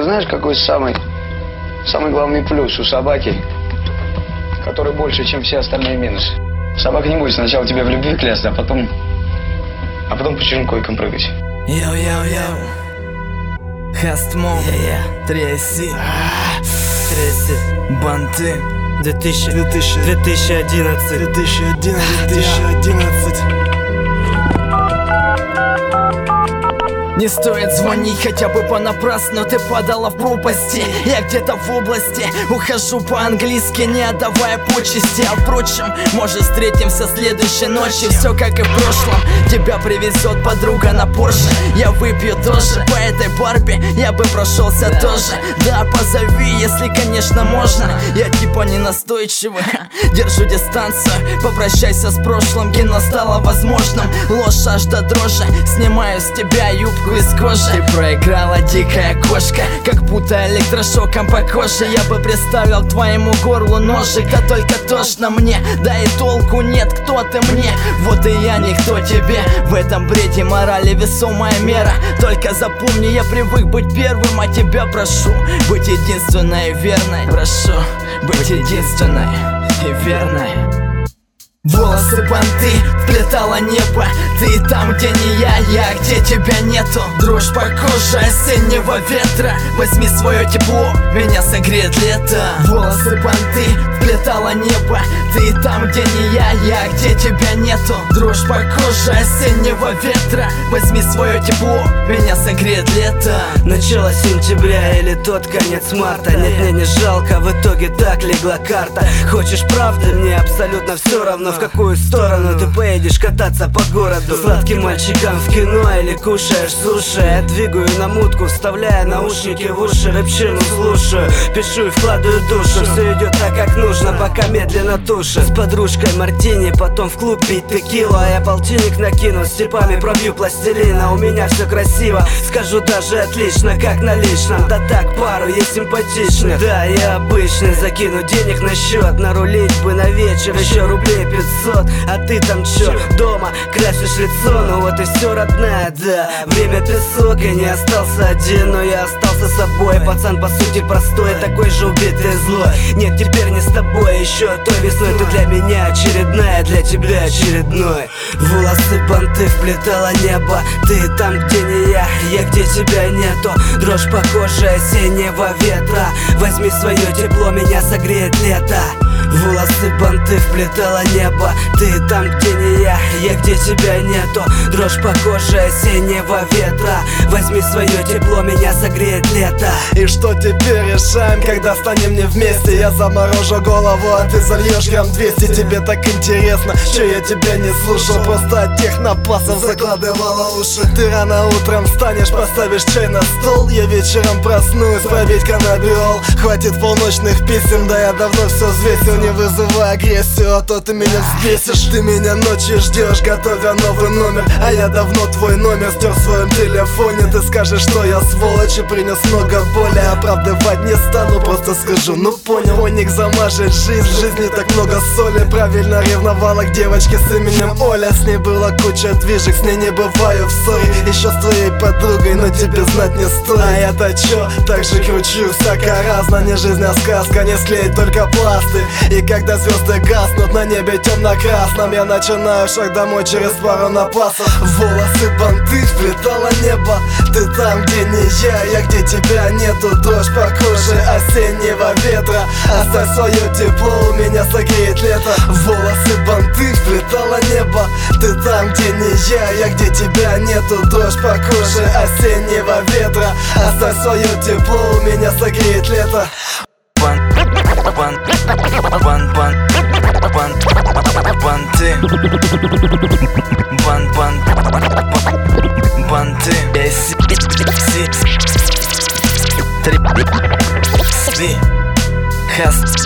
Ты знаешь, какой самый главный плюс у собаки, который больше, чем все остальные минусы? Собака не будет сначала тебя в любви клясться, а потом по чужим койкам прыгать. Йоу-йоу-йоу, Хастмон, Тресси, Банты, 2011. Не стоит звонить хотя бы понапрасну, ты падала в пропасти. Я где-то в области, ухожу по-английски, не отдавая почести. А впрочем, может встретимся следующей ночью. Все как и в прошлом, тебя привезет подруга на Порше. Я выпью тоже, по этой Барби я бы прошелся тоже. Да, позови, если конечно можно. Я типа не настойчивый, держу дистанцию. Попрощайся с прошлым, кино стало возможным. Ложь аж до дрожи, снимаю с тебя юбку из кожи. Ты проиграла, дикая кошка, как будто электрошоком по коже. Я бы приставил к твоему горлу ножик, да только тошно мне, да и толку нет. Кто ты мне? Вот и я никто тебе. В этом бреде морали весомая мера. Только запомни, я привык быть первым, а тебя прошу быть единственной и верной. Прошу быть единственной и верной. Волосы банты, вплетала небо. Ты там, где не я где тебя нету. Дрожь по коже осеннего ветра. Возьми свое тепло, меня согреет лето. Волосы банты, вплетала небо. Ты там, где не я где тебя нету. Дрожь по коже осеннего ветра. Возьми свое тепло, меня согреет лето. Начало сентября или тот конец марта. Нет, мне не жалко, в итоге так легла карта. Хочешь правды, мне абсолютно все равно, в какую сторону ты поедешь кататься по городу. Сладким мальчикам в кино или кушаешь суши. Я двигаю на мутку, вставляя наушники в уши. Рэпчину слушаю, пишу и вкладываю душу. Все идет так, как нужно, пока медленно туши. С подружкой мартини, потом в клуб пить текилу. А я полтинник накину, с типами пробью пластилина. У меня все красиво, скажу даже отлично, как на личном. Да так, пару есть симпатичных. Да, я обычный, закину денег на счет. Нарулить бы на вечер еще рублей 500. А ты там чё, дома красишь лицо? Ну вот и все, родная, да. Время песок, и не остался один, но я остался собой. Пацан по сути простой, такой же убитый злой. Нет, теперь не с тобой, еще той весной. Ты для меня очередная, для тебя очередной. Волосы банты, вплетала небо. Ты там, где не я где тебя нету. Дрожь по коже осеннего ветра. Возьми свое тепло, меня согреет лето. Волосы банты, вплетала небо. Ты там, где не я где тебя нету. Дрожь по коже осеннего ветра. Возьми свое тепло, меня согреет лето. И что теперь решаем, когда станем не вместе? Я заморожу голову, а ты зальешь грамм 200. Тебе так интересно, что я тебя не слушал. Просто от тех напасов закладывала уши. Ты рано утром встанешь, поставишь чай на стол. Я вечером проснусь, пробить каннабиол. Хватит полночных писем, да я давно все взвесил. Не вызывай агрессию, а то ты меня взбесишь. Ты меня ночью ждешь, готовя новый номер. А я давно твой номер стер в своем телефоне. Ты скажешь, что я сволочь и принес много боли. Оправдывать не стану, просто скажу, ну понял. Моник замажет жизнь, в жизни так много соли. Правильно ревновала к девочке с именем Оля. С ней была куча движек, с ней не бываю в ссоре. Еще с твоей подругой, но тебе знать не стоит. А я-то чё, так же кручусь, всяко разно. Не жизнь, а сказка, не склеить только пласты. И когда звезды гаснут на небе темно-красном, я начинаю шаг домой через пару напасов. Волосы банты, вплетала небо. Ты там, где не я где тебя нету. Дрожь по коже осеннего ветра. Оставь свое тепло, у меня согреет лето. Волосы банты, вплетала небо. Ты там, где не я где тебя нету. Дрожь по коже осеннего ветра. Оставь свое тепло, у меня согреет лето. Банты, банты, Хаст